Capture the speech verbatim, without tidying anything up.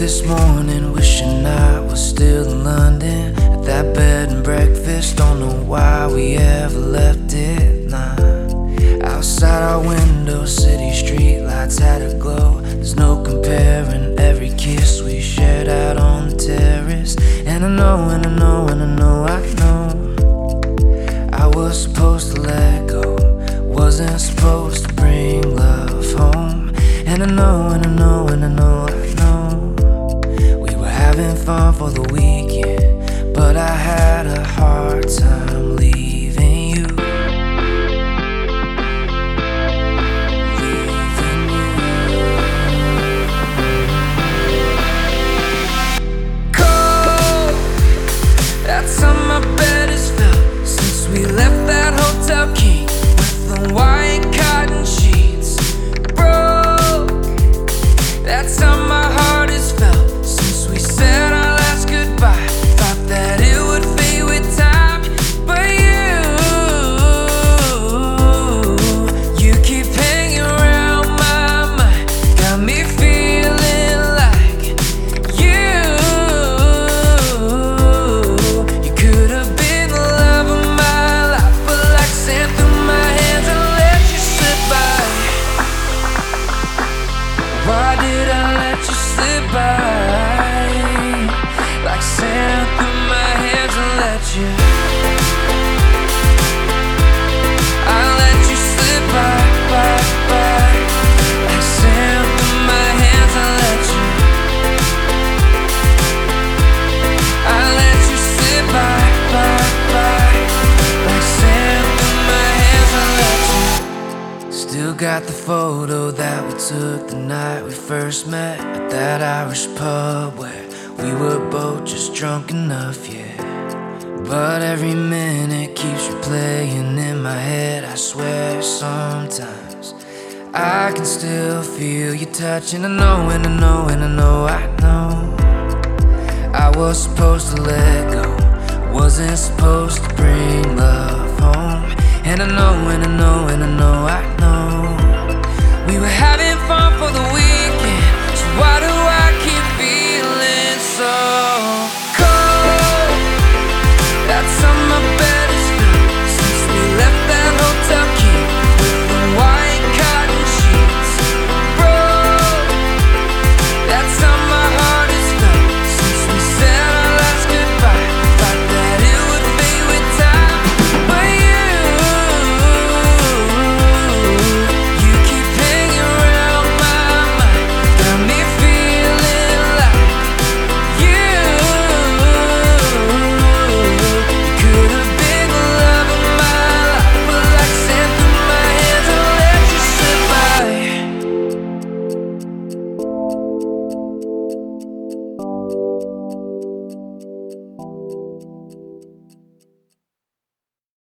this morning, wishing I was still in London at that bed and breakfast. Don't know why we ever left it, nah. Outside our window, city street lights had a glow. There's no comparing every kiss we shared out on the terrace. And I know, and I know, and I know, I know I was supposed to let go, wasn't supposed to bring love home. And I know, and I know, and I know, I know we were having fun for the weekend, but I had a hard time leaving you. Leaving you. Cold, that's how my bed has felt since we left that Hotel King with the white cotton sheets. That's how my heart has felt since we said our last goodbye. Thought that it would fade with time, but you, you keep hanging around my mind. Got me feeling like you, you could have been the love of my life, but like sand through my hands and let you slip by. Why did I let you slip by? Like sand through my hands and let you, I let you slip by, by, by. Like sand through my hands and let you, I let you slip by, by, by. Like sand through my hands and let you. Still got the photo that we took the night we first met at that Irish pub where we were both just drunk enough, yeah. But every minute keeps replaying in my head. I swear sometimes I can still feel you touching. I know, and I know, and I know, I know I was supposed to let go, wasn't supposed to bring love home. And I know, and I know, and I know, I know